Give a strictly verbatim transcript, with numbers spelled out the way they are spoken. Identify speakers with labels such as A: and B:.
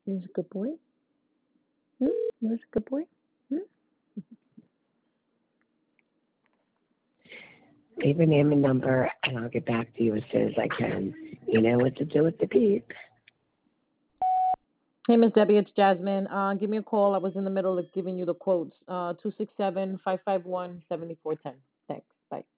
A: He's a good boy. Hmm? He's a good boy. Hmm?
B: Leave your name and number, and I'll get back to you as soon as I can. You know what to do with the beep.
A: Hey, Miss Debbie, it's Jasmine. Uh, give me a call. I was in the middle of giving you the quotes. Uh, two six seven, five five one, seven four one zero. Thanks. Bye.